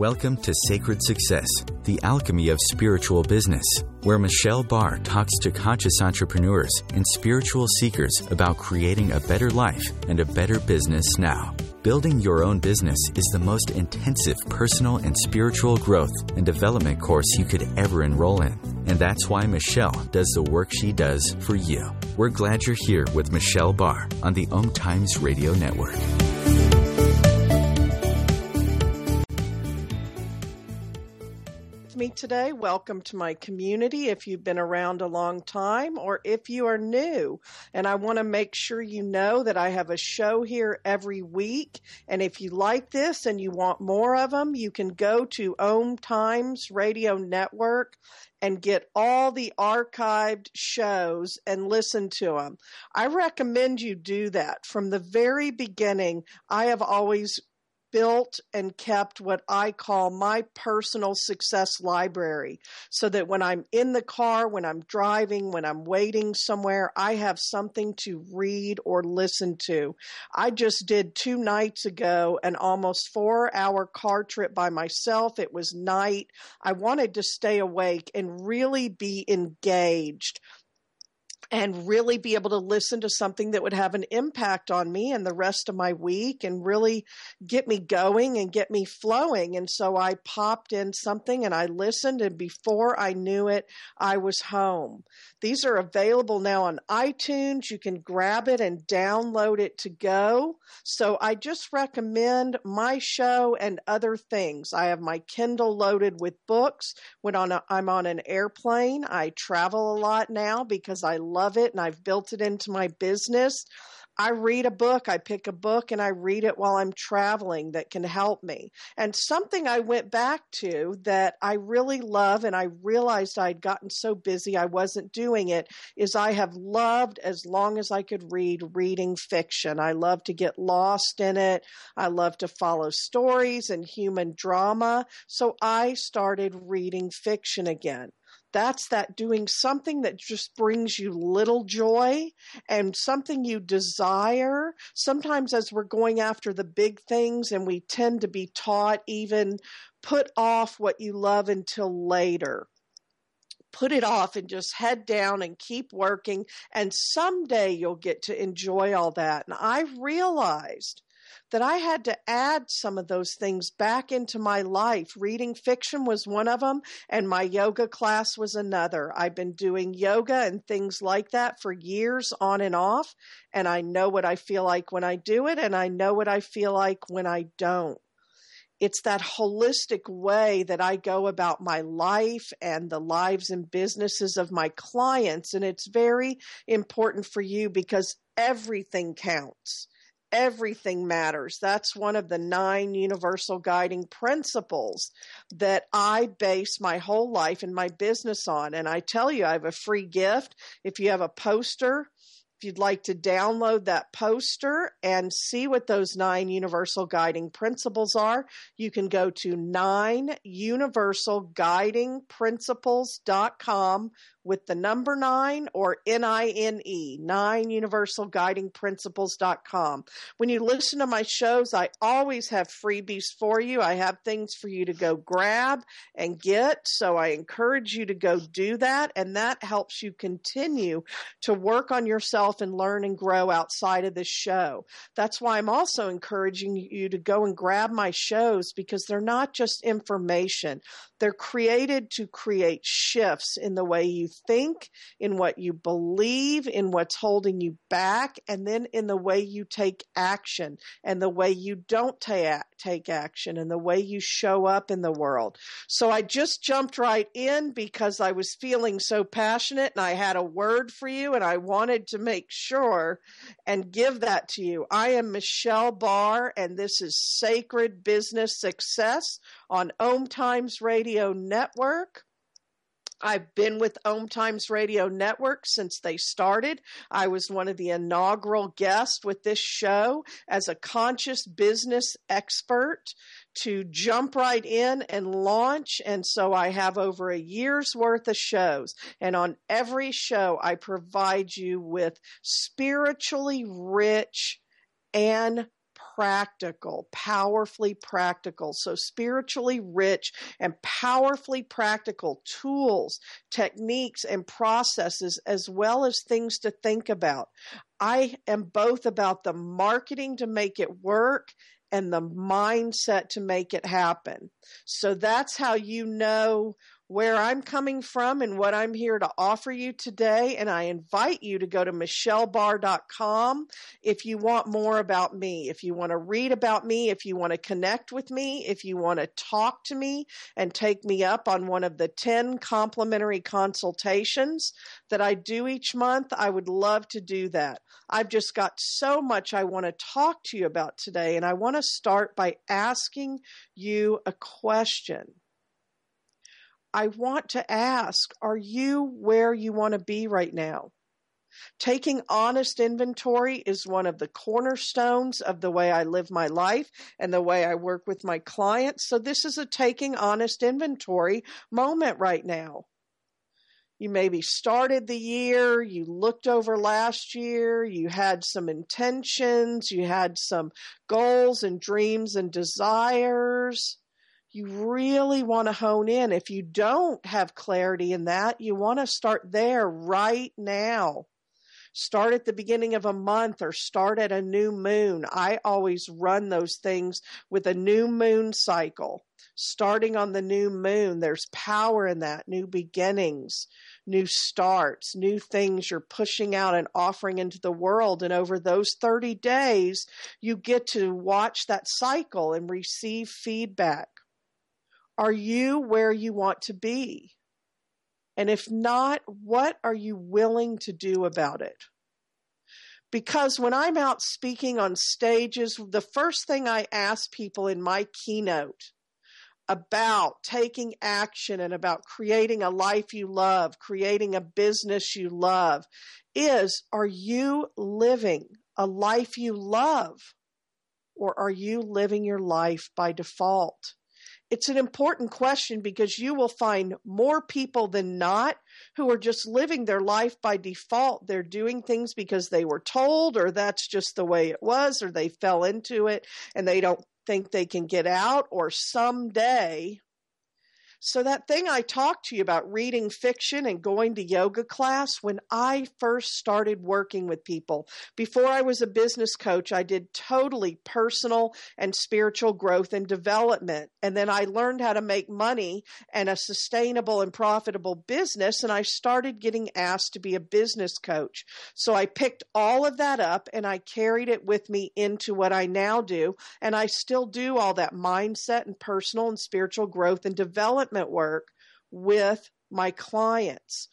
Welcome to Sacred Success, the alchemy of spiritual business, where Michelle Barr talks to conscious entrepreneurs and spiritual seekers about creating a better life and a better business now. Building your own business is the most intensive personal and spiritual growth and development course you could ever enroll in. And that's why Michelle does the work she does for you. We're glad you're here with Michelle Barr on the Om Times Radio Network. Me today. Welcome to my community if you've been around a long time or if you are new. And I want to make sure you know that I have a show here every week. And if you like this and you want more of them, you can go to Om Times Radio Network and get all the archived shows and listen to them. I recommend you do that. From the very beginning, I have always built and kept what I call my personal success library, so that when I'm in the car, when I'm driving, when I'm waiting somewhere, I have something to read or listen to. I just did 2 nights ago an almost 4-hour car trip by myself. It was night. I wanted to stay awake and really be engaged and really be able to listen to something that would have an impact on me and the rest of my week and really get me going and get me flowing. And so I popped in something and I listened, and before I knew it, I was home. These are available now on iTunes. You can grab it and download it to go. So I just recommend my show and other things. I have my Kindle loaded with books. When I'm on an airplane, I travel a lot now because I love it and I've built it into my business. I read a book, I pick a book and I read it while I'm traveling that can help me. And something I went back to that I really love, and I realized I'd gotten so busy I wasn't doing it, is I have loved, as long as I could read, reading fiction. I love to get lost in it. I love to follow stories and human drama. So I started reading fiction again. That's that doing something that just brings you little joy and something you desire. Sometimes as we're going after the big things, and we tend to be taught even put off what you love until later. Put it off and just head down and keep working, and someday you'll get to enjoy all that. And I realized that I had to add some of those things back into my life. Reading fiction was one of them, and my yoga class was another. I've been doing yoga and things like that for years on and off, and I know what I feel like when I do it, and I know what I feel like when I don't. It's that holistic way that I go about my life and the lives and businesses of my clients, and it's very important for you because everything counts. Everything matters. That's one of the 9 universal guiding principles that I base my whole life and my business on. And I tell you, I have a free gift. If you have a poster, if you'd like to download that poster and see what those 9 universal guiding principles are, you can go to 9universalguidingprinciples.com with the number 9 or NINE, 9universalguidingprinciples.com. When you listen to my shows, I always have freebies for you. I have things for you to go grab and get. So I encourage you to go do that. And that helps you continue to work on yourself and learn and grow outside of this show. That's why I'm also encouraging you to go and grab my shows, because they're not just information. They're created to create shifts in the way you think, in what you believe, in what's holding you back, and then in the way you take action and the way you don't take action and the way you show up in the world. So I just jumped right in because I was feeling so passionate and I had a word for you and I wanted to make sure and give that to you. I am Michelle Barr, and this is Sacred Business Success on Om Times Radio Network. I've been with Om Times Radio Network since they started. I was one of the inaugural guests with this show as a conscious business expert to jump right in and launch. And so I have over a year's worth of shows. And on every show, I provide you with spiritually rich and practical, powerfully practical. So spiritually rich and powerfully practical tools, techniques, and processes, as well as things to think about. I am both about the marketing to make it work and the mindset to make it happen. So that's how you know where I'm coming from and what I'm here to offer you today. And I invite you to go to michellebarr.com if you want more about me, if you want to read about me, if you want to connect with me, if you want to talk to me and take me up on one of the 10 complimentary consultations that I do each month. I would love to do that. I've just got so much I want to talk to you about today. And I want to start by asking you a question. I want to ask, are you where you want to be right now? Taking honest inventory is one of the cornerstones of the way I live my life and the way I work with my clients. So this is a taking honest inventory moment right now. You maybe started the year, you looked over last year, you had some intentions, you had some goals and dreams and desires. You really want to hone in. If you don't have clarity in that, you want to start there right now. Start at the beginning of a month or start at a new moon. I always run those things with a new moon cycle. Starting on the new moon, there's power in that. New beginnings, new starts, new things you're pushing out and offering into the world. And over those 30 days, you get to watch that cycle and receive feedback. Are you where you want to be? And if not, what are you willing to do about it? Because when I'm out speaking on stages, the first thing I ask people in my keynote about taking action and about creating a life you love, creating a business you love, is, are you living a life you love? Or are you living your life by default? It's an important question because you will find more people than not who are just living their life by default. They're doing things because they were told, or that's just the way it was, or they fell into it and they don't think they can get out, or someday. So that thing I talked to you about, reading fiction and going to yoga class, when I first started working with people, before I was a business coach, I did totally personal and spiritual growth and development. And then I learned how to make money and a sustainable and profitable business. And I started getting asked to be a business coach. So I picked all of that up and I carried it with me into what I now do. And I still do all that mindset and personal and spiritual growth and development work with my clients.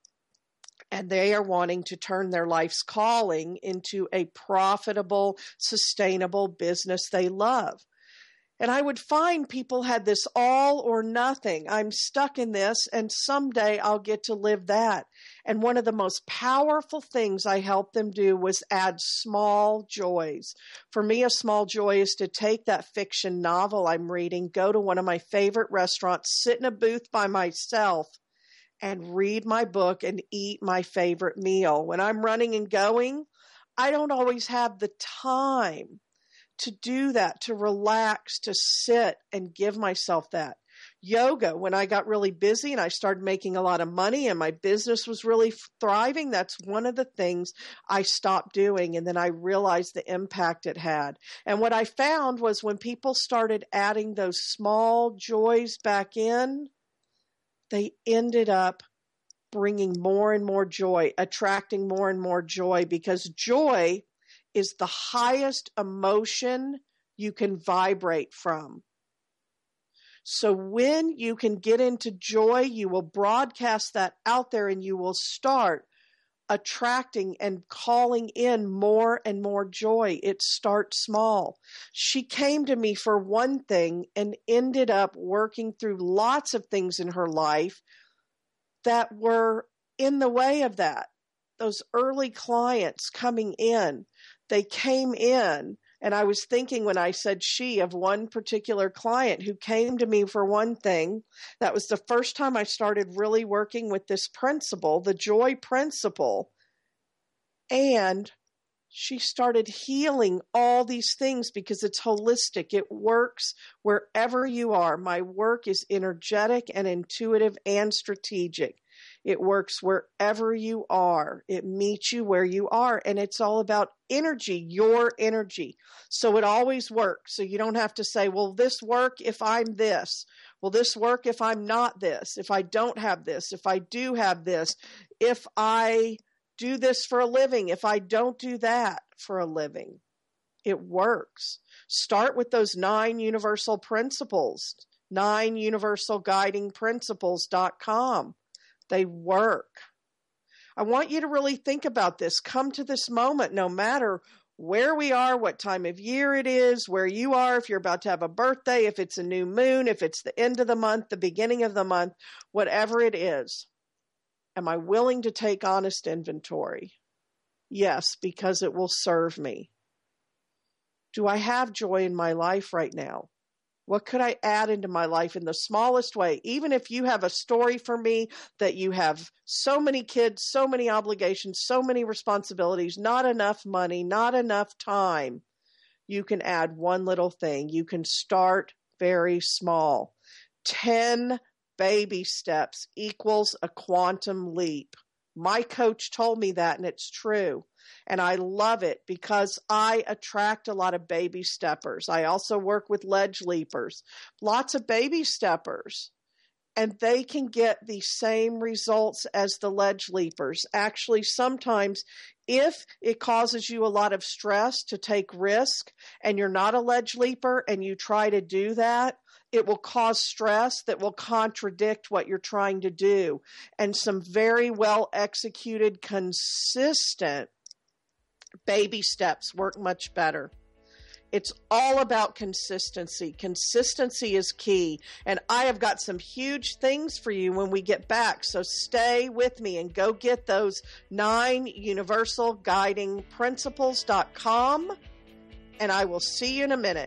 And they are wanting to turn their life's calling into a profitable, sustainable business they love. And I would find people had this all or nothing. I'm stuck in this, and someday I'll get to live that. And one of the most powerful things I helped them do was add small joys. For me, a small joy is to take that fiction novel I'm reading, go to one of my favorite restaurants, sit in a booth by myself, and read my book and eat my favorite meal. When I'm running and going, I don't always have the time to do that, to relax, to sit and give myself that. Yoga, when I got really busy and I started making a lot of money and my business was really thriving, that's one of the things I stopped doing. And then I realized the impact it had. And what I found was when people started adding those small joys back in, they ended up bringing more and more joy, attracting more and more joy, because joy is the highest emotion you can vibrate from. So when you can get into joy, you will broadcast that out there and you will start attracting and calling in more and more joy. It starts small. She came to me for one thing and ended up working through lots of things in her life that were in the way of that. Those early clients coming in, they came in, and I was thinking when I said she of one particular client who came to me for one thing. That was the first time I started really working with this principle, the joy principle. And she started healing all these things because it's holistic. It works wherever you are. My work is energetic and intuitive and strategic. It works wherever you are. It meets you where you are. And it's all about energy, your energy. So it always works. So you don't have to say, will this work if I'm this? Will this work if I'm not this? If I don't have this? If I do have this? If I do this for a living? If I don't do that for a living? It works. Start with those 9 universal principles, 9universalguidingprinciples.com. They work. I want you to really think about this. Come to this moment, no matter where we are, what time of year it is, where you are, if you're about to have a birthday, if it's a new moon, if it's the end of the month, the beginning of the month, whatever it is. Am I willing to take honest inventory? Yes, because it will serve me. Do I have joy in my life right now? What could I add into my life in the smallest way? Even if you have a story for me that you have so many kids, so many obligations, so many responsibilities, not enough money, not enough time, you can add one little thing. You can start very small. 10 baby steps equals a quantum leap. My coach told me that, and it's true. And I love it because I attract a lot of baby steppers. I also work with ledge leapers, lots of baby steppers, and they can get the same results as the ledge leapers. Actually, sometimes if it causes you a lot of stress to take risk and you're not a ledge leaper and you try to do that, it will cause stress that will contradict what you're trying to do. And some very well executed, consistent baby steps work much better. It's all about consistency. Consistency is key. And I have got some huge things for you when we get back. So stay with me and go get those 9universalguidingprinciples.com. And I will see you in a minute.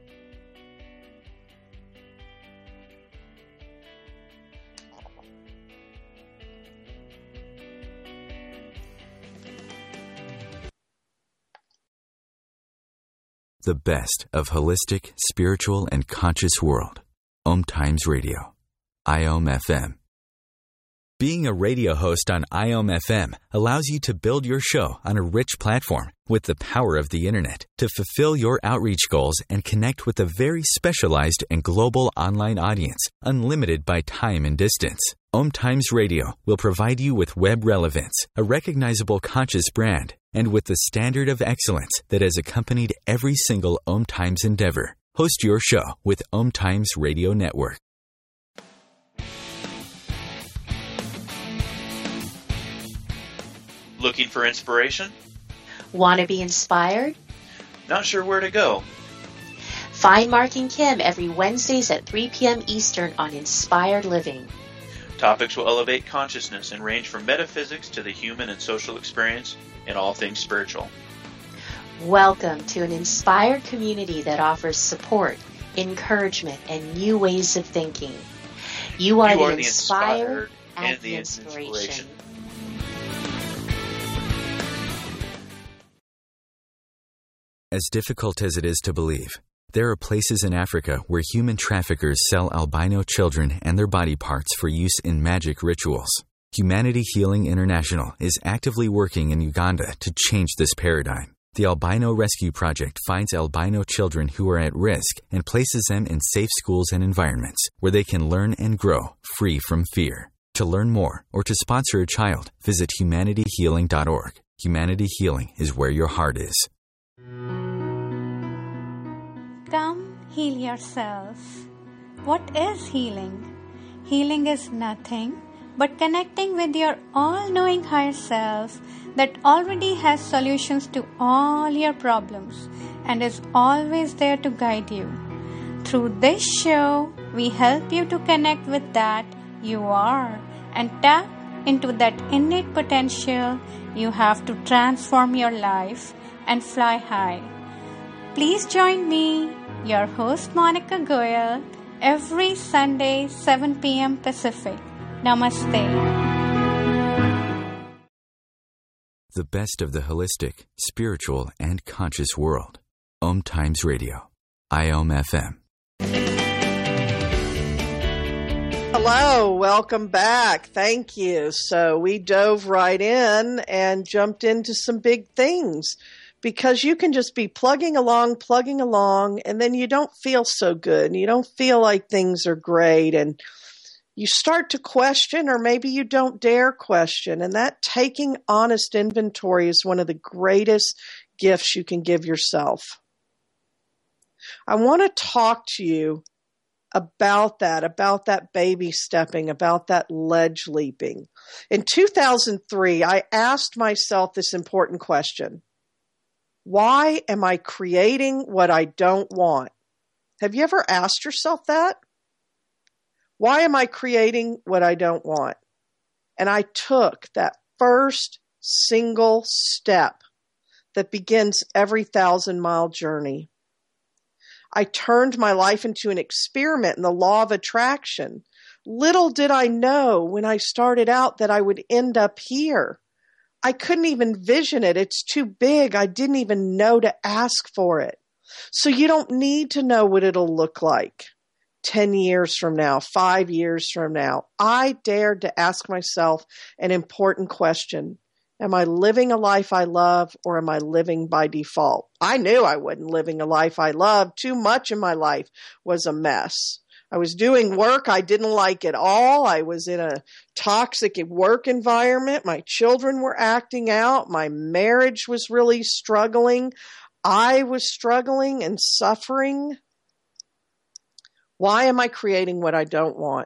The best of holistic, spiritual, and conscious world. Om Times Radio. IOM FM. Being a radio host on IOM FM allows you to build your show on a rich platform with the power of the internet to fulfill your outreach goals and connect with a very specialized and global online audience, unlimited by time and distance. Om Times Radio will provide you with web relevance, a recognizable conscious brand, and with the standard of excellence that has accompanied every single Om Times endeavor. Host your show with Om Times Radio Network. Looking for inspiration? Want to be inspired? Not sure where to go? Find Mark and Kim every Wednesdays at 3 p.m. Eastern on Inspired Living. Topics will elevate consciousness and range from metaphysics to the human and social experience and all things spiritual. Welcome to an inspired community that offers support, encouragement, and new ways of thinking. You are the inspired and the inspiration. As difficult as it is to believe, there are places in Africa where human traffickers sell albino children and their body parts for use in magic rituals. Humanity Healing International is actively working in Uganda to change this paradigm. The Albino Rescue Project finds albino children who are at risk and places them in safe schools and environments where they can learn and grow free from fear. To learn more or to sponsor a child, visit humanityhealing.org. Humanity Healing is where your heart is. Come heal yourself. What is healing? Healing is nothing but connecting with your all-knowing higher self that already has solutions to all your problems and is always there to guide you. Through this show, we help you to connect with that you are and tap into that innate potential you have to transform your life and fly high. Please join me, your host Monica Goyal, every Sunday, 7 p.m. Pacific. Namaste. the best of the holistic, spiritual, and conscious world. Om Times Radio. IOM FM. Hello, welcome back. Thank you. So we dove right in and jumped into some big things, because you can just be plugging along, and then you don't feel so good, and you don't feel like things are great, and you start to question, or maybe you don't dare question, and that taking honest inventory is one of the greatest gifts you can give yourself. I want to talk to you about that baby stepping, about that ledge leaping. In 2003, I asked myself this important question: why am I creating what I don't want? Have you ever asked yourself that? Why am I creating what I don't want? And I took that first single step that begins every 1,000-mile journey. I turned my life into an experiment in the law of attraction. Little did I know when I started out that I would end up here. I couldn't even vision it. It's too big. I didn't even know to ask for it. So you don't need to know what it'll look like 10 years from now, 5 years from now. I dared to ask myself an important question. Am I living a life I love, or am I living by default? I knew I wasn't living a life I loved. Too much in my life was a mess. I was doing work I didn't like at all. I was in a toxic work environment. My children were acting out. My marriage was really struggling. I was struggling and suffering. Why am I creating what I don't want?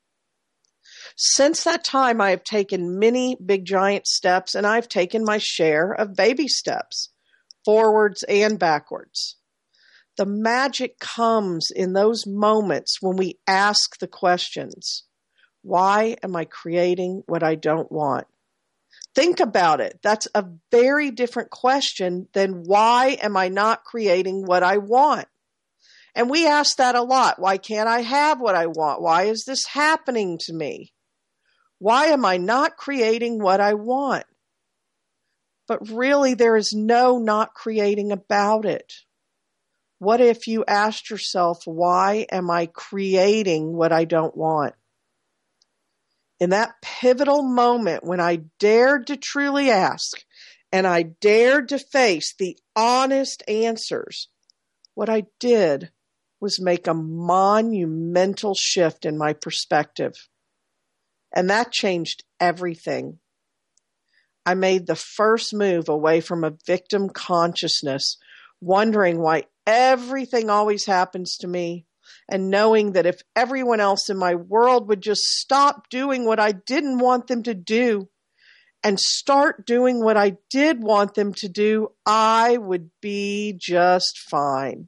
Since that time, I have taken many big giant steps, and I've taken my share of baby steps, forwards and backwards. The magic comes in those moments when we ask the questions: why am I creating what I don't want? Think about it. That's a very different question than why am I not creating what I want? And we ask that a lot. Why can't I have what I want? Why is this happening to me? Why am I not creating what I want? But really, there is no not creating about it. What if you asked yourself, why am I creating what I don't want? In that pivotal moment when I dared to truly ask, and I dared to face the honest answers, what I did was make a monumental shift in my perspective. And that changed everything. I made the first move away from a victim consciousness, wondering why everything always happens to me, and knowing that if everyone else in my world would just stop doing what I didn't want them to do and start doing what I did want them to do, I would be just fine.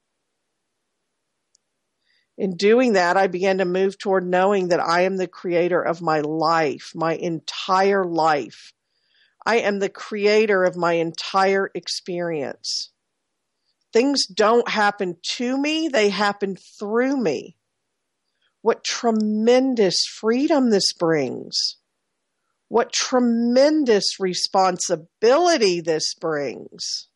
In doing that, I began to move toward knowing that I am the creator of my life, my entire life. I am the creator of my entire experience. Things don't happen to me, they happen through me. What tremendous freedom this brings. What tremendous responsibility this brings.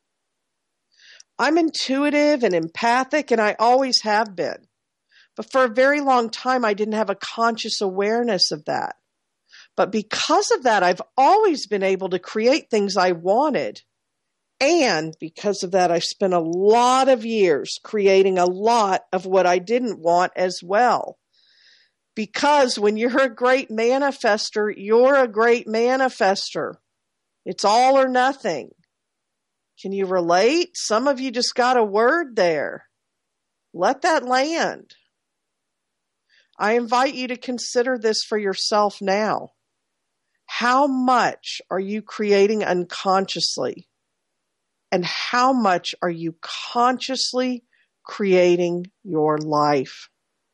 I'm intuitive and empathic, and I always have been. But for a very long time, I didn't have a conscious awareness of that. But because of that, I've always been able to create things I wanted. And because of that, I spent a lot of years creating a lot of what I didn't want as well. Because when you're a great manifester, you're a great manifester. It's all or nothing. Can you relate? Some of you just got a word there. Let that land. I invite you to consider this for yourself now. How much are you creating unconsciously? And how much are you consciously creating your life?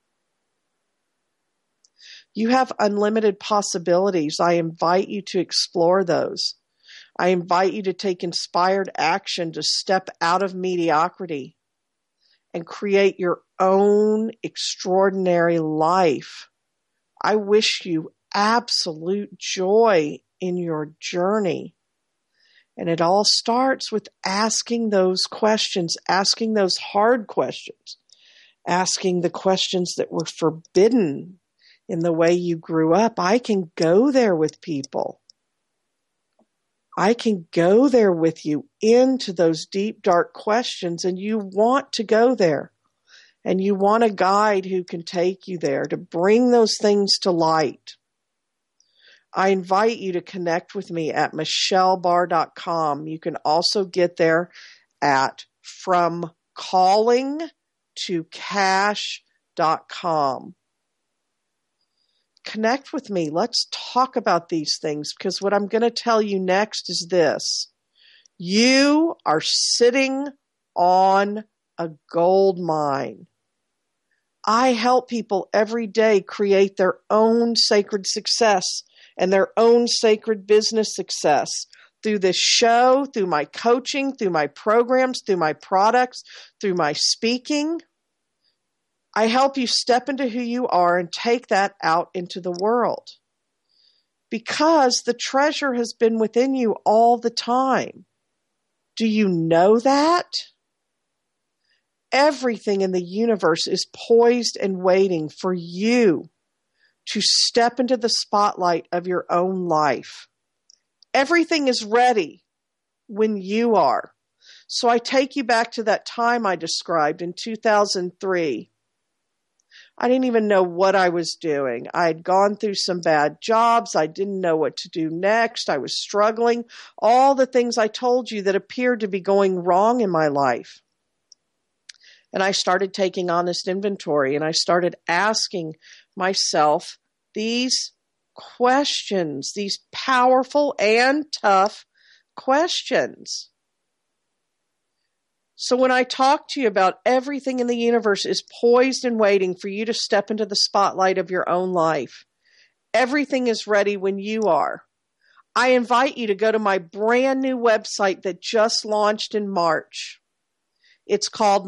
You have unlimited possibilities. I invite you to explore those. I invite you to take inspired action to step out of mediocrity and create your own extraordinary life. I wish you absolute joy in your journey. And it all starts with asking those questions, asking those hard questions, asking the questions that were forbidden in the way you grew up. I can go there with people. I can go there with you into those deep, dark questions, and you want to go there. And you want a guide who can take you there to bring those things to light. I invite you to connect with me at michellebar.com. You can also get there at fromcallingtocash.com. Connect with me. Let's talk about these things, because what I'm going to tell you next is this. You are sitting on a gold mine. I help people every day create their own sacred success and their own sacred business success through this show, through my coaching, through my programs, through my products, through my speaking. I help you step into who you are and take that out into the world, because the treasure has been within you all the time. Do you know that? Everything in the universe is poised and waiting for you to step into the spotlight of your own life. Everything is ready when you are. So I take you back to that time I described in 2003. I didn't even know what I was doing. I had gone through some bad jobs. I didn't know what to do next. I was struggling. All the things I told you that appeared to be going wrong in my life. And I started taking honest inventory, and I started asking myself these questions, these powerful and tough questions. So when I talk to you about everything in the universe is poised and waiting for you to step into the spotlight of your own life, everything is ready when you are. I invite you to go to my brand new website that just launched in March. It's called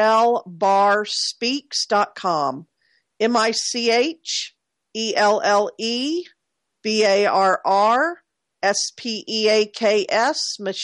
MichelleBarSpeaks.com. MichelleBarRSpeaks,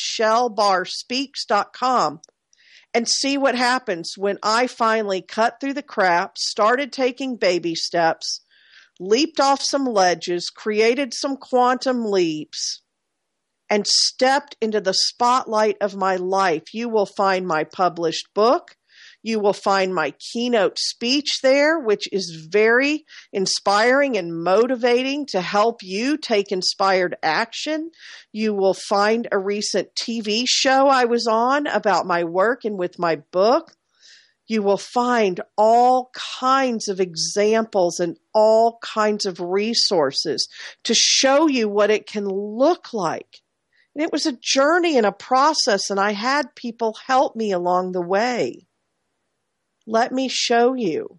MichelleBarSpeaks.com. And see what happens when I finally cut through the crap, started taking baby steps, leaped off some ledges, created some quantum leaps, and stepped into the spotlight of my life. You will find my published book. You will find my keynote speech there, which is very inspiring and motivating to help you take inspired action. You will find a recent TV show I was on about my work and with my book. You will find all kinds of examples and all kinds of resources to show you what it can look like. And it was a journey and a process, and I had people help me along the way. Let me show you.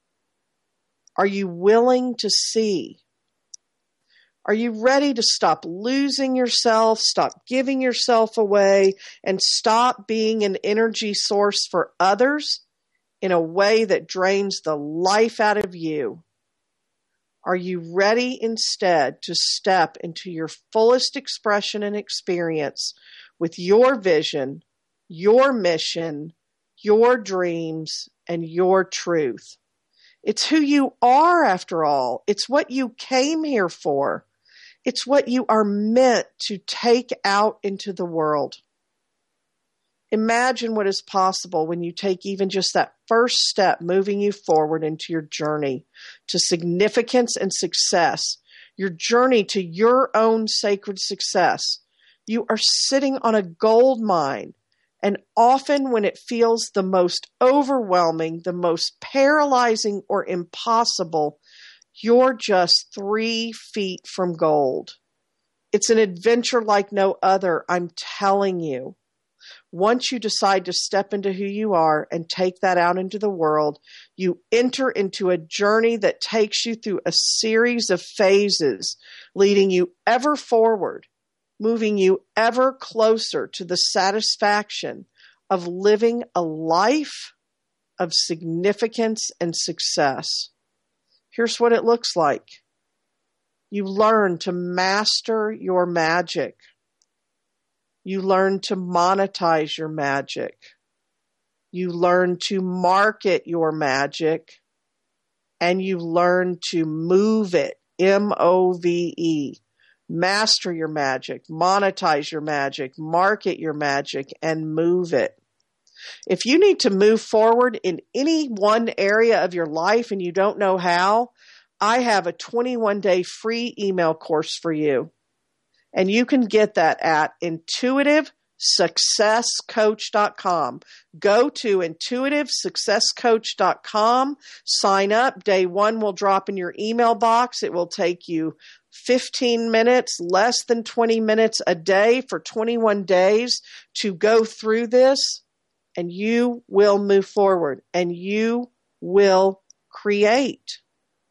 Are you willing to see? Are you ready to stop losing yourself, stop giving yourself away, and stop being an energy source for others in a way that drains the life out of you? Are you ready instead to step into your fullest expression and experience with your vision, your mission, your dreams, and your truth? It's who you are, after all. It's what you came here for. It's what you are meant to take out into the world. Imagine what is possible when you take even just that first step moving you forward into your journey to significance and success, your journey to your own sacred success. You are sitting on a gold mine. And often when it feels the most overwhelming, the most paralyzing or impossible, you're just 3 feet from gold. It's an adventure like no other, I'm telling you. Once you decide to step into who you are and take that out into the world, you enter into a journey that takes you through a series of phases, leading you ever forward, moving you ever closer to the satisfaction of living a life of significance and success. Here's what it looks like. You learn to master your magic. You learn to monetize your magic. You learn to market your magic. And you learn to move it, M-O-V-E. Master your magic, monetize your magic, market your magic, and move it. If you need to move forward in any one area of your life and you don't know how, I have a 21-day free email course for you. And you can get that at intuitivesuccesscoach.com. Go to intuitivesuccesscoach.com, sign up. Day 1 will drop in your email box. It will take you 15 minutes, less than 20 minutes a day for 21 days to go through this, and you will move forward and you will create.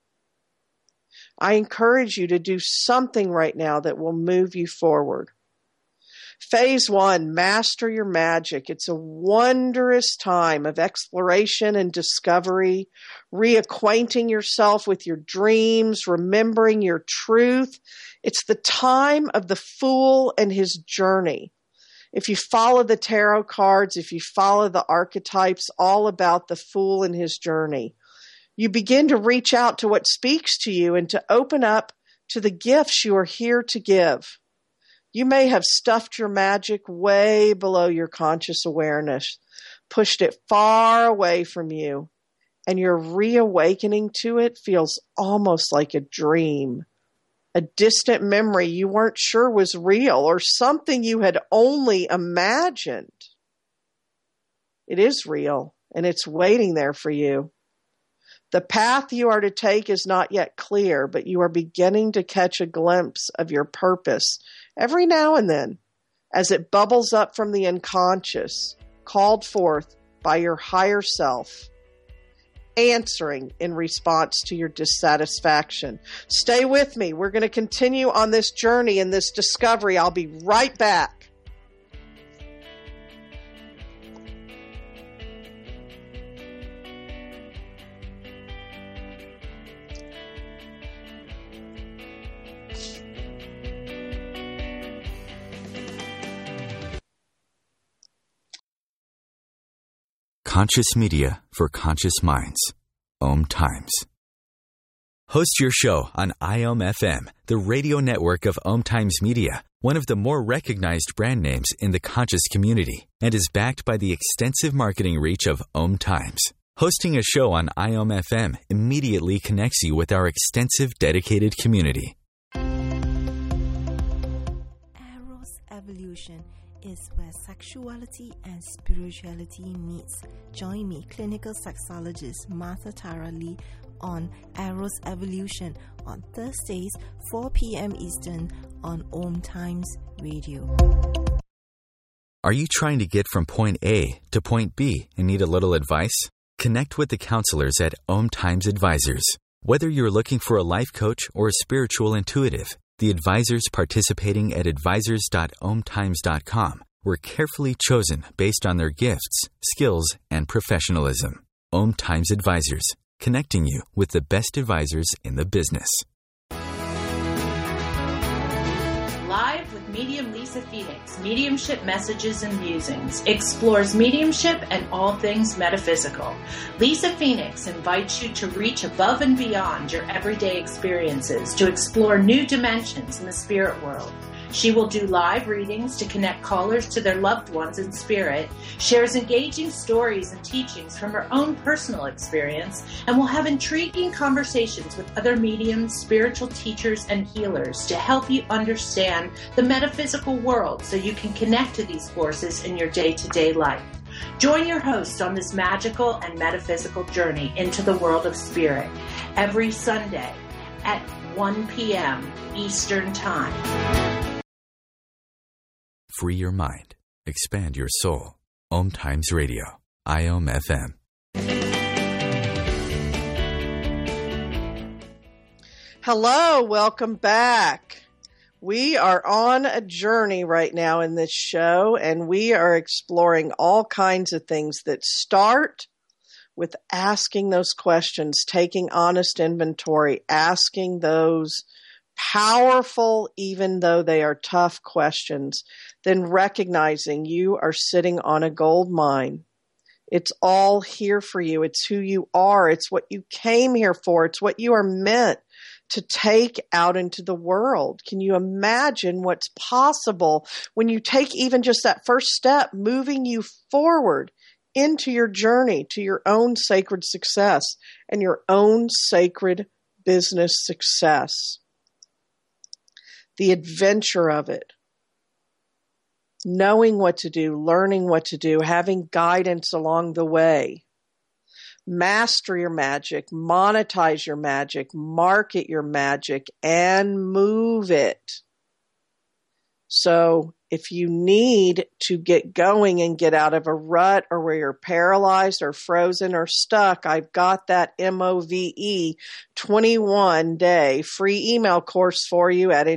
I encourage you to do something right now that will move you forward. Phase 1, master your magic. It's a wondrous time of exploration and discovery, reacquainting yourself with your dreams, remembering your truth. It's the time of the Fool and his journey. If you follow the tarot cards, if you follow the archetypes, all about the Fool and his journey, you begin to reach out to what speaks to you and to open up to the gifts you are here to give. You may have stuffed your magic way below your conscious awareness, pushed it far away from you, and your reawakening to it feels almost like a dream, a distant memory you weren't sure was real or something you had only imagined. It is real, and it's waiting there for you. The path you are to take is not yet clear, but you are beginning to catch a glimpse of your purpose every now and then as it bubbles up from the unconscious, called forth by your higher self, answering in response to your dissatisfaction. Stay with me. We're going to continue on this journey and this discovery. I'll be right back. Conscious media for conscious minds. Om Times. Host your show on IOM FM, the radio network of Om Times Media, one of the more recognized brand names in the conscious community, and is backed by the extensive marketing reach of Om Times. Hosting a show on IOM FM immediately connects you with our extensive dedicated community. Eros Evolution is where sexuality and spirituality meets. Join me, clinical sexologist Martha Tara Lee, on Eros Evolution on Thursdays, 4 p.m. Eastern on Om Times Radio. Are you trying to get from point A to point B and need a little advice? Connect with the counselors at Om Times Advisors. Whether you're looking for a life coach or a spiritual intuitive, the advisors participating at advisors.omtimes.com were carefully chosen based on their gifts, skills, and professionalism. Om Times Advisors, connecting you with the best advisors in the business. Live with medium Lisa Phoenix, Mediumship Messages and Musings, explores mediumship and all things metaphysical. Lisa Phoenix invites you to reach above and beyond your everyday experiences to explore new dimensions in the spirit world. She will do live readings to connect callers to their loved ones in spirit, shares engaging stories and teachings from her own personal experience, and will have intriguing conversations with other mediums, spiritual teachers, and healers to help you understand the metaphysical world so you can connect to these forces in your day-to-day life. Join your host on this magical and metaphysical journey into the world of spirit every Sunday at 1 p.m. Eastern Time. Free your mind. Expand your soul. Om Times Radio. IOM FM. Hello, welcome back. We are on a journey right now in this show, and we are exploring all kinds of things that start with asking those questions, taking honest inventory, asking those Powerful, even though they are tough questions, then recognizing you are sitting on a gold mine. It's all here for you. It's who you are. It's what you came here for. It's what you are meant to take out into the world. Can you imagine what's possible when you take even just that first step, moving you forward into your journey to your own sacred success and your own sacred business success? The adventure of it. Knowing what to do, learning what to do, having guidance along the way. Master your magic, monetize your magic, market your magic, and move it. So if you need to get going and get out of a rut or where you're paralyzed or frozen or stuck, I've got that MOVE 21-day free email course for you at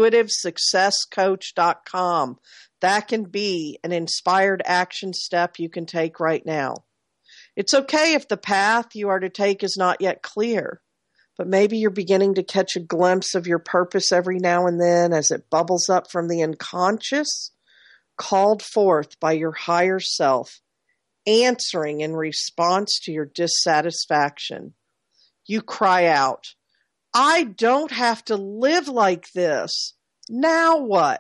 intuitivesuccesscoach.com. That can be an inspired action step you can take right now. It's okay if the path you are to take is not yet clear, but maybe you're beginning to catch a glimpse of your purpose every now and then as it bubbles up from the unconscious, called forth by your higher self, answering in response to your dissatisfaction. You cry out, I don't have to live like this. Now what?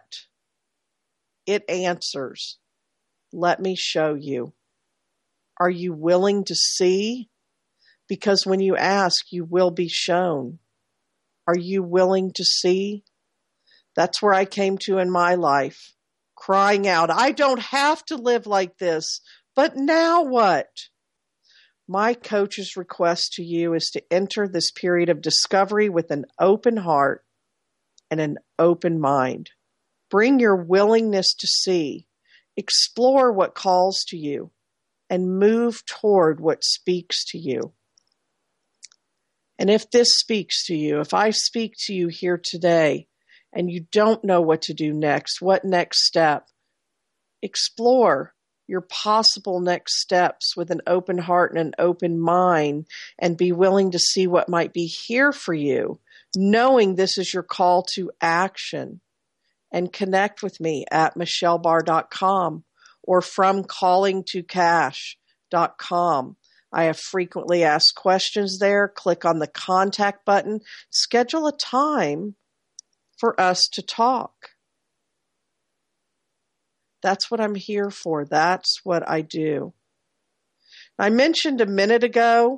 It answers, let me show you. Are you willing to see? Because when you ask, you will be shown. Are you willing to see? That's where I came to in my life, crying out, I don't have to live like this, but now what? My coach's request to you is to enter this period of discovery with an open heart and an open mind. Bring your willingness to see, explore what calls to you, and move toward what speaks to you. And if this speaks to you, if I speak to you here today and you don't know what to do next, what next step? Explore your possible next steps with an open heart and an open mind and be willing to see what might be here for you, knowing this is your call to action. And connect with me at michellebar.com or from callingtocash.com. I have frequently asked questions there. Click on the contact button. Schedule a time for us to talk. That's what I'm here for. That's what I do. I mentioned a minute ago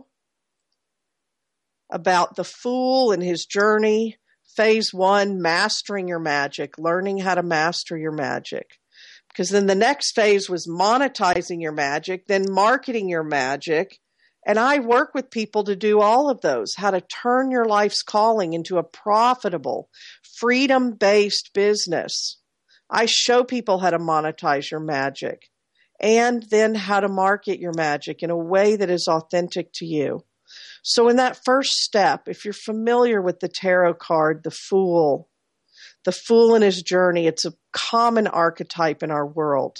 about the Fool and his journey. Phase 1, mastering your magic, learning how to master your magic. Because then the next phase was monetizing your magic, then marketing your magic. And I work with people to do all of those, how to turn your life's calling into a profitable, freedom-based business. I show people how to monetize your magic and then how to market your magic in a way that is authentic to you. So in that first step, if you're familiar with the tarot card, the Fool and his journey, it's a common archetype in our world.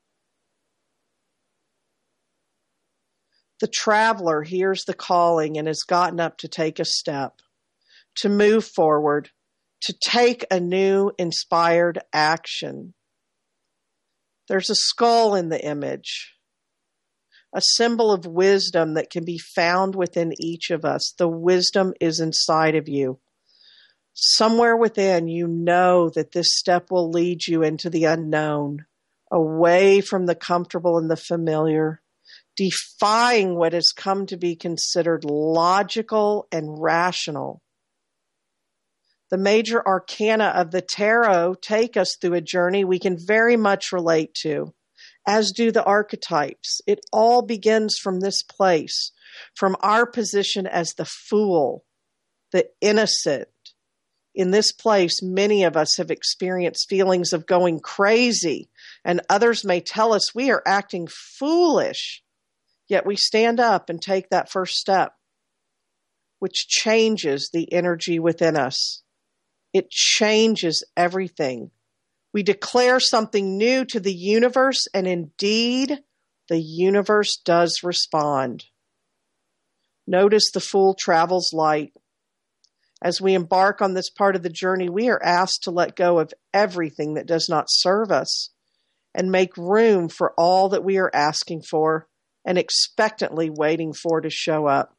The traveler hears the calling and has gotten up to take a step, to move forward, to take a new inspired action. There's a skull in the image, a symbol of wisdom that can be found within each of us. The wisdom is inside of you. Somewhere within, you know that this step will lead you into the unknown, away from the comfortable and the familiar, defying what has come to be considered logical and rational. The major arcana of the tarot take us through a journey we can very much relate to, as do the archetypes. It all begins from this place, from our position as the fool, the innocent. In this place, many of us have experienced feelings of going crazy, and others may tell us we are acting foolish, yet we stand up and take that first step, which changes the energy within us. It changes everything. We declare something new to the universe, and indeed, the universe does respond. Notice the Fool travels light. As we embark on this part of the journey, we are asked to let go of everything that does not serve us and make room for all that we are asking for and expectantly waiting for to show up.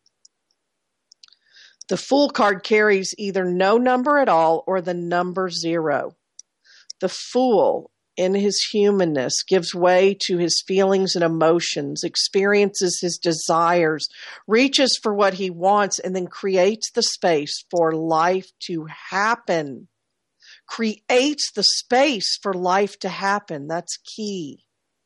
The Fool card carries either no number at all or the number 0. The Fool, in his humanness, gives way to his feelings and emotions, experiences his desires, reaches for what he wants, and then creates the space for life to happen. Creates the space for life to happen. That's key.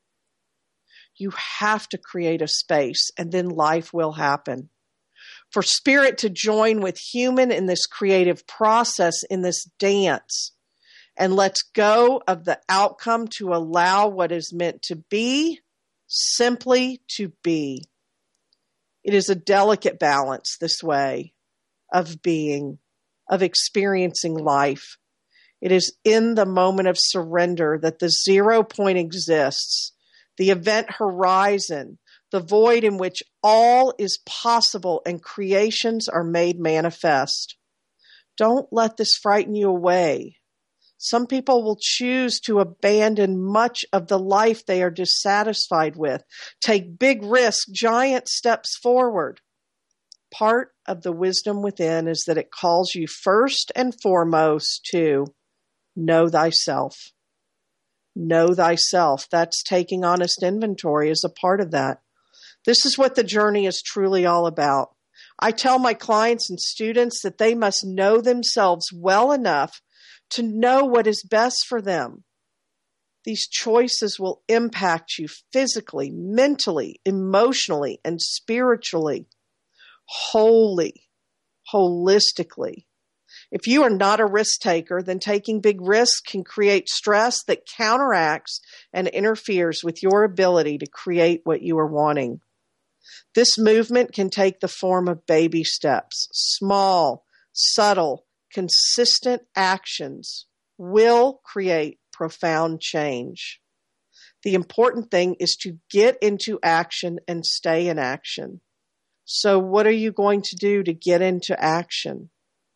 You have to create a space, and then life will happen. For spirit to join with human in this creative process, in this dance, and let's go of the outcome to allow what is meant to be, simply to be. It is a delicate balance this way of being, of experiencing life. It is in the moment of surrender that the 0 point exists, the event horizon, the void in which all is possible and creations are made manifest. Don't let this frighten you away. Some people will choose to abandon much of the life they are dissatisfied with, take big risks, giant steps forward. Part of the wisdom within is that it calls you first and foremost to know thyself. Know thyself. That's taking honest inventory as a part of that. This is what the journey is truly all about. I tell my clients and students that they must know themselves well enough to know what is best for them. These choices will impact you physically, mentally, emotionally, and spiritually, wholly, holistically. If you are not a risk taker, then taking big risks can create stress that counteracts and interferes with your ability to create what you are wanting. This movement can take the form of baby steps. Small, subtle, consistent actions will create profound change. The important thing is to get into action and stay in action. So what are you going to do to get into action?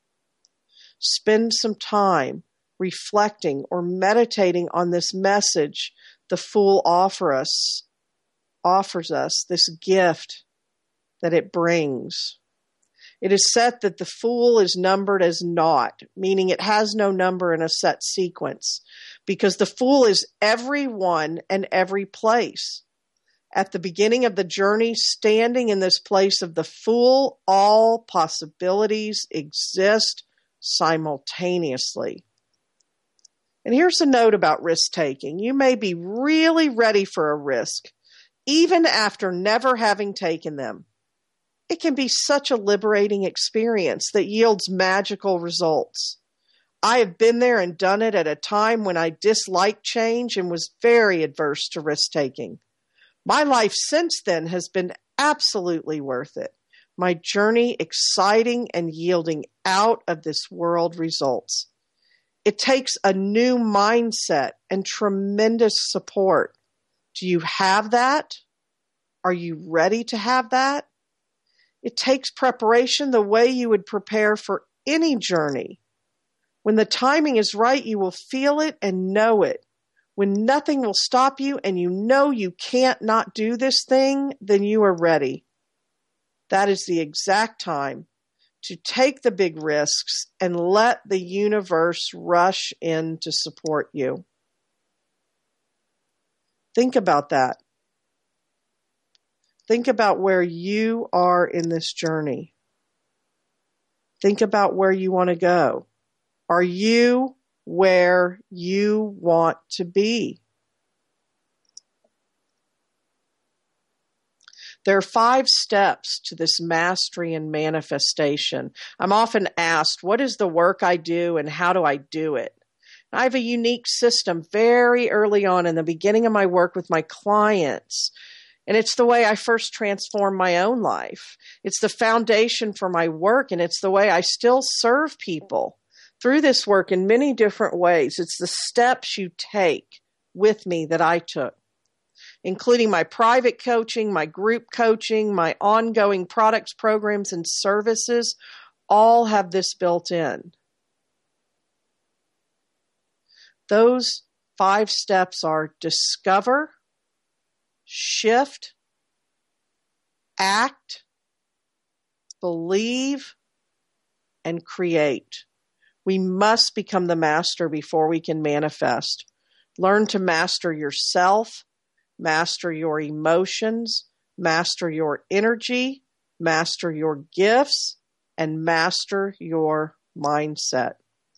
Spend some time reflecting or meditating on this message the Fool offers us, this gift that it brings. It is said that the Fool is numbered as naught, meaning it has no number in a set sequence, because the Fool is everyone and every place. At the beginning of the journey, standing in this place of the Fool, all possibilities exist simultaneously. And here's a note about risk-taking. You may be really ready for a risk, even after never having taken them. It can be such a liberating experience that yields magical results. I have been there and done it at a time when I disliked change and was very adverse to risk-taking. My life since then has been absolutely worth it. My journey exciting and yielding out of this world results. It takes a new mindset and tremendous support. Do you have that? Are you ready to have that? It takes preparation the way you would prepare for any journey. When the timing is right, you will feel it and know it. When nothing will stop you and you know you can't not do this thing, then you are ready. That is the exact time to take the big risks and let the universe rush in to support you. Think about that. Think about where you are in this journey. Think about where you want to go. Are you where you want to be? There are 5 steps to this mastery and manifestation. I'm often asked, what is the work I do and how do I do it? I have a unique system very early on in the beginning of my work with my clients. And it's the way I first transformed my own life. It's the foundation for my work, and it's the way I still serve people through this work in many different ways. It's the steps you take with me that I took, including my private coaching, my group coaching, my ongoing products, programs, and services. all have this built in. Those 5 steps are discover, shift, act, believe, and create. We must become the master before we can manifest. Learn to master yourself, master your emotions, master your energy, master your gifts, and master your mindset.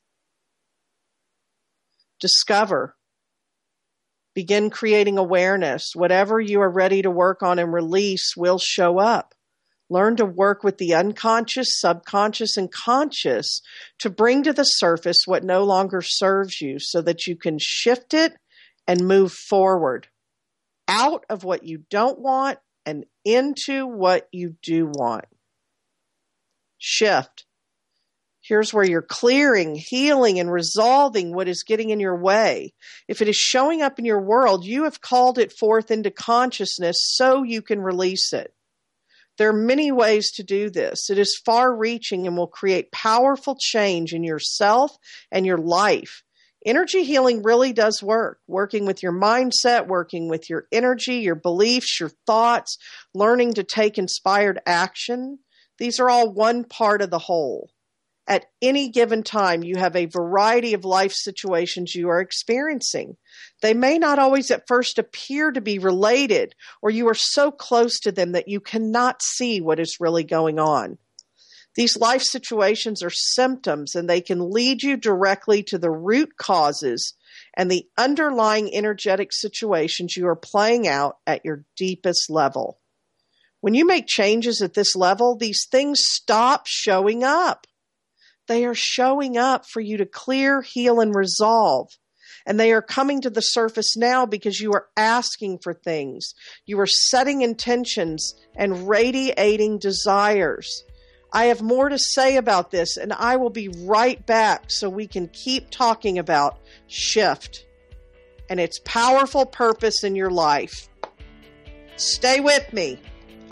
Discover. Begin creating awareness. Whatever you are ready to work on and release will show up. Learn to work with the unconscious, subconscious, and conscious to bring to the surface what no longer serves you so that you can shift it and move forward out of what you don't want and into what you do want. Shift. Here's where you're clearing, healing, and resolving what is getting in your way. If it is showing up in your world, you have called it forth into consciousness so you can release it. There are many ways to do this. It is far-reaching and will create powerful change in yourself and your life. Energy healing really does work. Working with your mindset, working with your energy, your beliefs, your thoughts, learning to take inspired action. These are all one part of the whole. At any given time, you have a variety of life situations you are experiencing. They may not always at first appear to be related, or you are so close to them that you cannot see what is really going on. These life situations are symptoms, and they can lead you directly to the root causes and the underlying energetic situations you are playing out at your deepest level. When you make changes at this level, these things stop showing up. They are showing up for you to clear, heal, and resolve. And they are coming to the surface now because you are asking for things. You are setting intentions and radiating desires. I have more to say about this, and I will be right back so we can keep talking about shift and its powerful purpose in your life. Stay with me.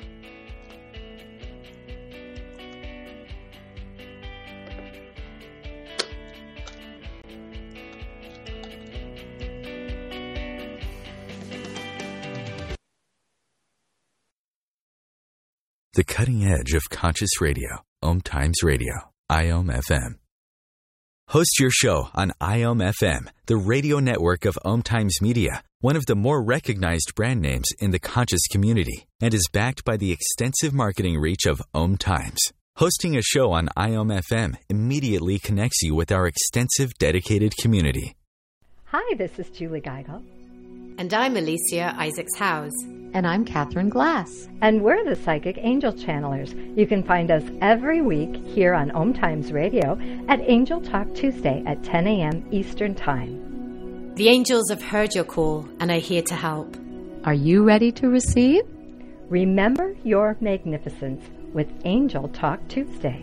The cutting edge of conscious radio, Om Times Radio, IOM FM. Host your show on IOM FM, the radio network of Om Times Media, one of the more recognized brand names in the conscious community, and is backed by the extensive marketing reach of Om Times. Hosting a show on IOM FM immediately connects you with our extensive dedicated community. Hi, this is Julie Geigel. And I'm Alicia Isaacs-Howes. And I'm Catherine Glass. And we're the Psychic Angel Channelers. You can find us every week here on Om Times Radio at Angel Talk Tuesday at 10 a.m. Eastern Time. The angels have heard your call and are here to help. Are you ready to receive? Remember your magnificence with Angel Talk Tuesday.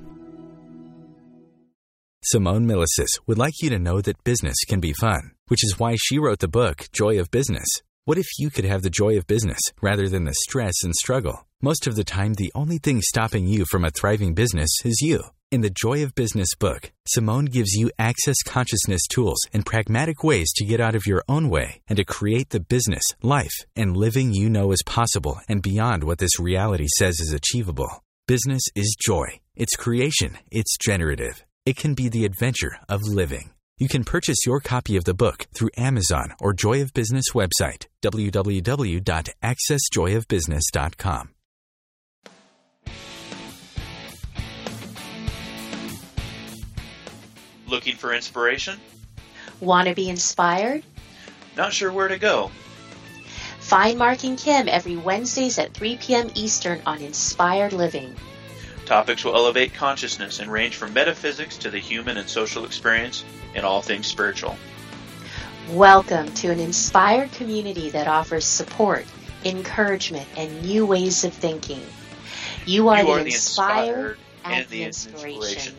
Simone Milasas would like you to know that business can be fun, which is why she wrote the book, Joy of Business. What if you could have the joy of business rather than the stress and struggle? Most of the time, the only thing stopping you from a thriving business is you. In the Joy of Business book, Simone gives you access consciousness tools and pragmatic ways to get out of your own way and to create the business, life, and living you know is possible and beyond what this reality says is achievable. Business is joy. It's creation. It's generative. It can be the adventure of living. You can purchase your copy of the book through Amazon or Joy of Business website, www.accessjoyofbusiness.com. Looking for inspiration? Want to be inspired? Not sure where to go? Find Mark and Kim every Wednesdays at 3 p.m. Eastern on Inspired Living. Topics will elevate consciousness and range from metaphysics to the human and social experience in all things spiritual. Welcome to an inspired community that offers support, encouragement, and new ways of thinking. You are the inspired and the inspiration.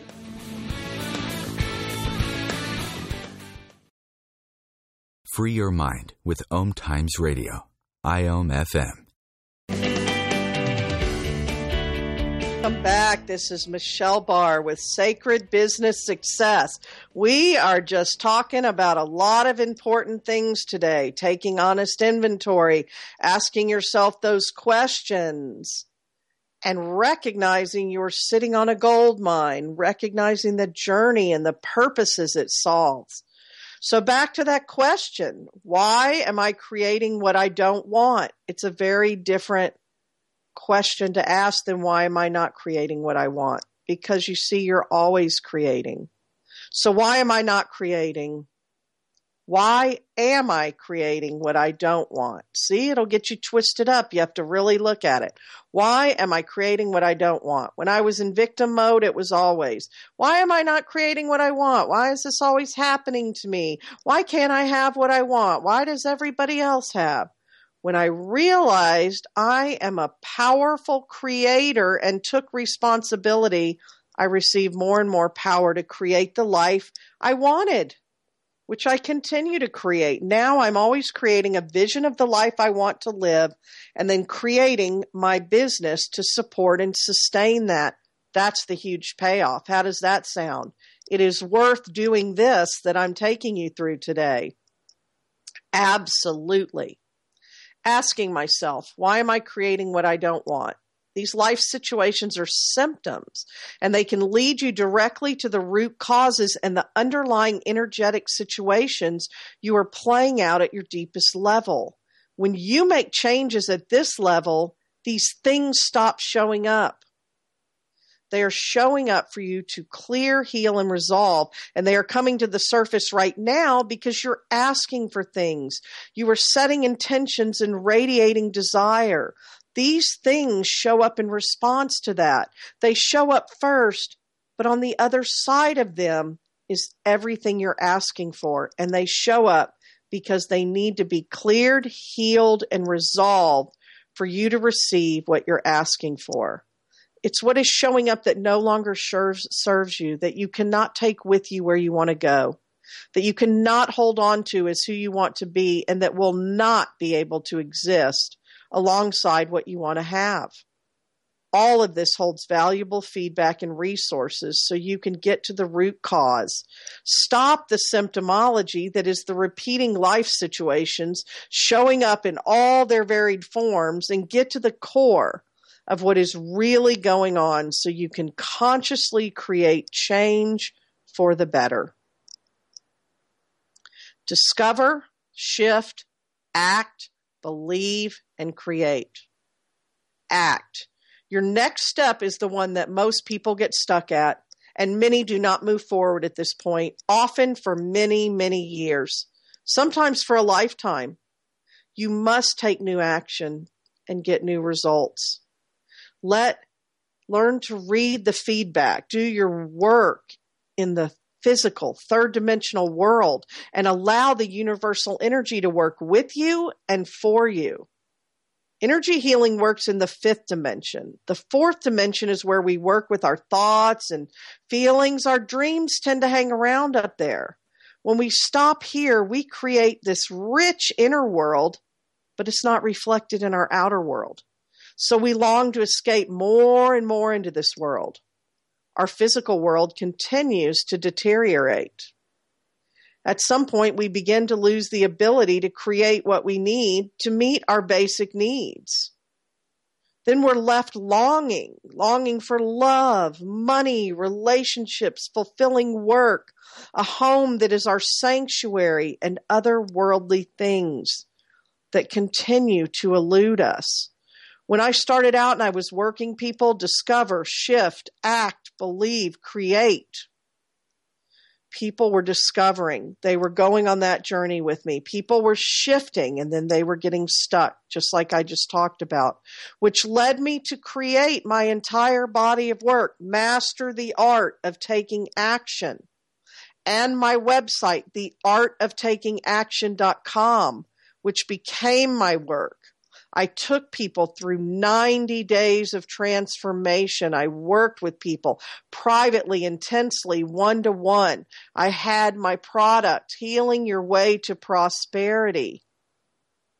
Free your mind with Om Times Radio, IOM FM. Welcome back. This is Michelle Barr with Sacred Business Success. We are just talking about a lot of important things today. Taking honest inventory, asking yourself those questions, and recognizing you're sitting on a gold mine, recognizing the journey and the purposes it solves. So back to that question, why am I creating what I don't want? It's a very different question to ask than why am I not creating what I want? Because you see, you're always creating. So why am I not creating? Why am I creating what I don't want? See, it'll get you twisted up. You have to really look at it. Why am I creating what I don't want? When I was in victim mode, it was always, why am I not creating what I want? Why is this always happening to me? Why can't I have what I want? Why does everybody else have? When I realized I am a powerful creator and took responsibility, I received more and more power to create the life I wanted, which I continue to create. Now I'm always creating a vision of the life I want to live and then creating my business to support and sustain that. That's the huge payoff. How does that sound? It is worth doing this that I'm taking you through today. Absolutely. Asking myself, why am I creating what I don't want? These life situations are symptoms, and they can lead you directly to the root causes and the underlying energetic situations you are playing out at your deepest level. When you make changes at this level, these things stop showing up. They are showing up for you to clear, heal, and resolve. And they are coming to the surface right now because you're asking for things. You are setting intentions and radiating desire. These things show up in response to that. They show up first, but on the other side of them is everything you're asking for. And they show up because they need to be cleared, healed, and resolved for you to receive what you're asking for. It's what is showing up that no longer serves you, that you cannot take with you where you want to go, that you cannot hold on to as who you want to be, and that will not be able to exist alongside what you want to have. All of this holds valuable feedback and resources so you can get to the root cause. Stop the symptomology that is the repeating life situations showing up in all their varied forms and get to the core of what is really going on so you can consciously create change for the better. Discover, shift, act, believe, and create. Act. Your next step is the one that most people get stuck at, and many do not move forward at this point, often for many, many years, sometimes for a lifetime. You must take new action and get new results. Learn to read the feedback, do your work in the physical, third-dimensional world, and allow the universal energy to work with you and for you. Energy healing works in the fifth dimension. The fourth dimension is where we work with our thoughts and feelings. Our dreams tend to hang around up there. When we stop here, we create this rich inner world, but it's not reflected in our outer world. So we long to escape more and more into this world. Our physical world continues to deteriorate. At some point, we begin to lose the ability to create what we need to meet our basic needs. Then we're left longing for love, money, relationships, fulfilling work, a home that is our sanctuary, and other worldly things that continue to elude us. When I started out and I was working people discover, shift, act, believe, create. People were discovering. They were going on that journey with me. People were shifting and then they were getting stuck, just like I just talked about, which led me to create my entire body of work, Master the Art of Taking Action, and my website, theartoftakingaction.com, which became my work. I took people through 90 days of transformation. I worked with people privately, intensely, one-to-one. I had my product, Healing Your Way to Prosperity.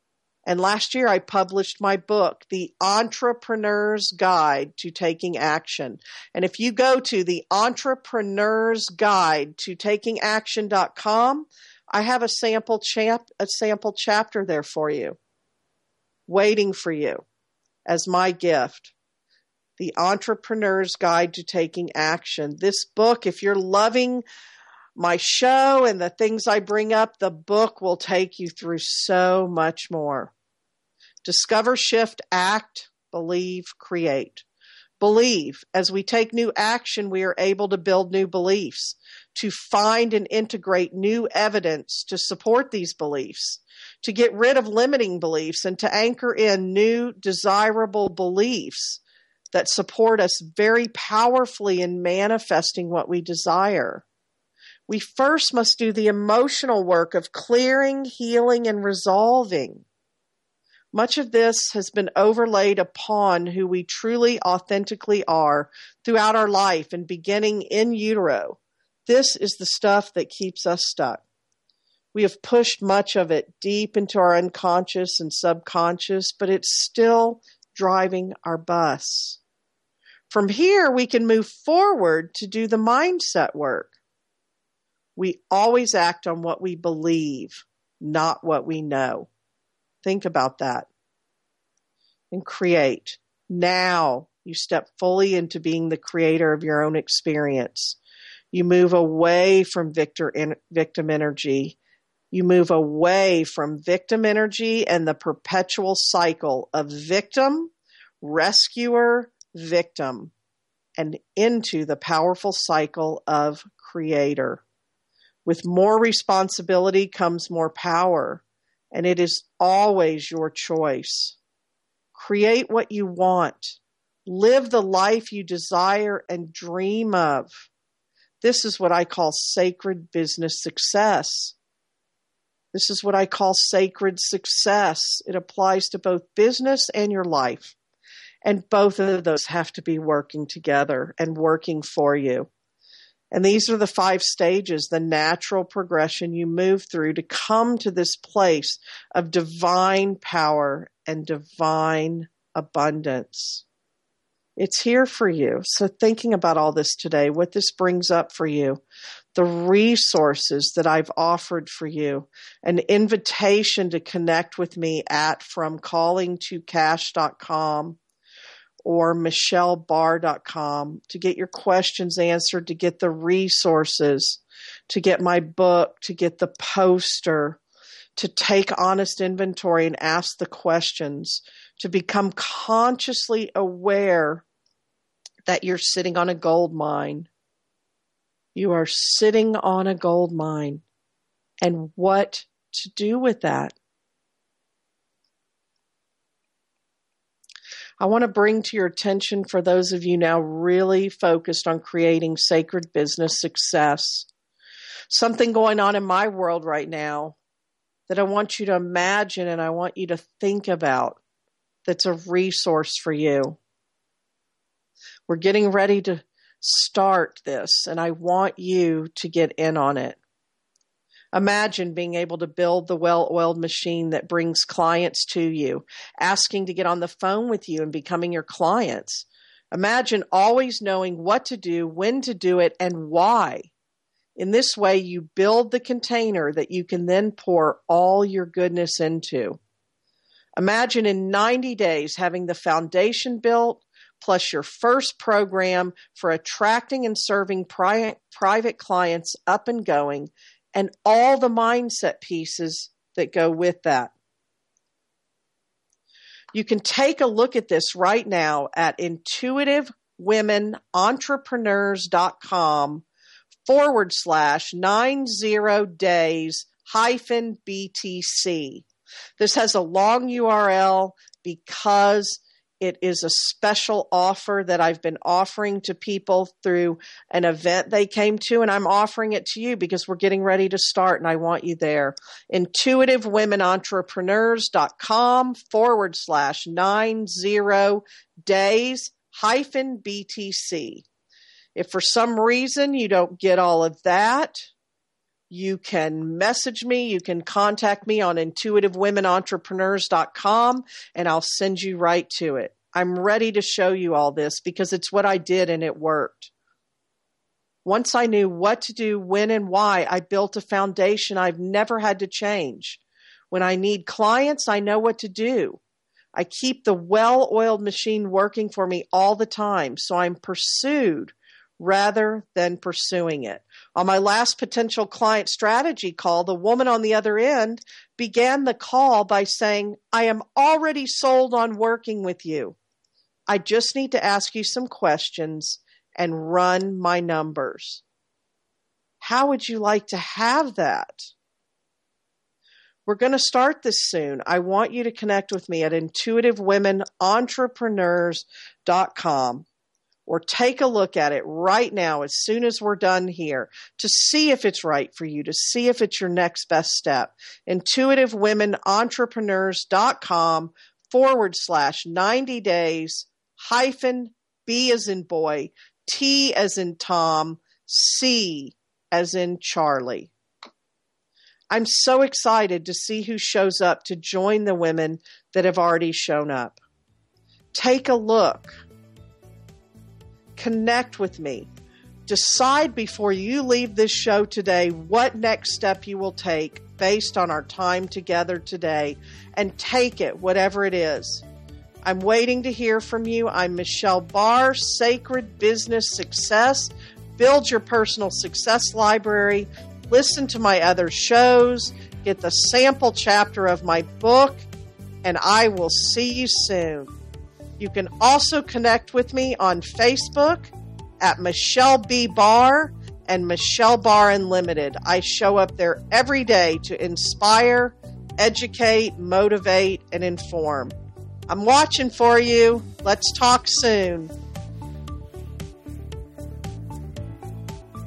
And last year I published my book, The Entrepreneur's Guide to Taking Action. And if you go to the Entrepreneur's Guide to Taking Action.com, I have a sample chapter there for you, waiting for you as my gift. The Entrepreneur's Guide to Taking Action. This book, if you're loving my show and the things I bring up, the book will take you through so much more. Discover, shift, act, believe, create. Believe. As we take new action, we are able to build new beliefs, to find and integrate new evidence to support these beliefs, to get rid of limiting beliefs, and to anchor in new desirable beliefs that support us very powerfully in manifesting what we desire. We first must do the emotional work of clearing, healing, and resolving. Much of this has been overlaid upon who we truly, authentically are throughout our life and beginning in utero. This is the stuff that keeps us stuck. We have pushed much of it deep into our unconscious and subconscious, but it's still driving our bus. From here, we can move forward to do the mindset work. We always act on what we believe, not what we know. Think about that. And create. Now you step fully into being the creator of your own experience. You move away from victim energy. You move away from victim energy and the perpetual cycle of victim, rescuer, victim, and into the powerful cycle of creator. With more responsibility comes more power, and it is always your choice. Create what you want. Live the life you desire and dream of. This is what I call sacred business success. This is what I call sacred success. It applies to both business and your life. And both of those have to be working together and working for you. And these are the 5 stages, the natural progression you move through to come to this place of divine power and divine abundance. It's here for you. So thinking about all this today, what this brings up for you, the resources that I've offered for you, an invitation to connect with me at fromcallingtocash.com or michellebarr.com to get your questions answered, to get the resources, to get my book, to get the poster, to take honest inventory and ask the questions, to become consciously aware that you're sitting on a gold mine. You are sitting on a gold mine, and what to do with that. I want to bring to your attention, for those of you now really focused on creating sacred business success, something going on in my world right now that I want you to imagine and I want you to think about that's a resource for you. We're getting ready to start this, and I want you to get in on it. Imagine being able to build the well-oiled machine that brings clients to you, asking to get on the phone with you and becoming your clients. Imagine always knowing what to do, when to do it, and why. In this way, you build the container that you can then pour all your goodness into. Imagine in 90 days having the foundation built, plus your first program for attracting and serving private clients up and going, and all the mindset pieces that go with that. You can take a look at this right now at intuitivewomenentrepreneurs.com/90days-BTC. This has a long URL because it is a special offer that I've been offering to people through an event they came to, and I'm offering it to you because we're getting ready to start and I want you there. intuitivewomenentrepreneurs.com/90days-BTC. If for some reason you don't get all of that, You can message me. You can contact me on intuitivewomenentrepreneurs.com, and I'll send you right to it. I'm ready to show you all this because it's what I did and it worked. Once I knew what to do, when, and why, I built a foundation I've never had to change. When I need clients, I know what to do. I keep the well-oiled machine working for me all the time, so I'm pursued rather than pursuing it. On my last potential client strategy call, the woman on the other end began the call by saying, I am already sold on working with you. I just need to ask you some questions and run my numbers. How would you like to have that? We're going to start this soon. I want you to connect with me at intuitivewomenentrepreneurs.com or take a look at it right now as soon as we're done here to see if it's right for you, to see if it's your next best step. intuitivewomenentrepreneurs.com/90 days -B as in boy, T as in Tom, C as in Charlie. I'm so excited to see who shows up to join the women that have already shown up. Take a look. Connect with me. Decide before you leave this show today what next step you will take based on our time together today, and take it, whatever it is. I'm waiting to hear from you. I'm Michelle Barr, Sacred Business Success. Build your personal success library. Listen to my other shows. Get the sample chapter of my book. And I will see you soon. You can also connect with me on Facebook at Michelle B. Barr and Michelle Barr Unlimited. I show up there every day to inspire, educate, motivate, and inform. I'm watching for you. Let's talk soon.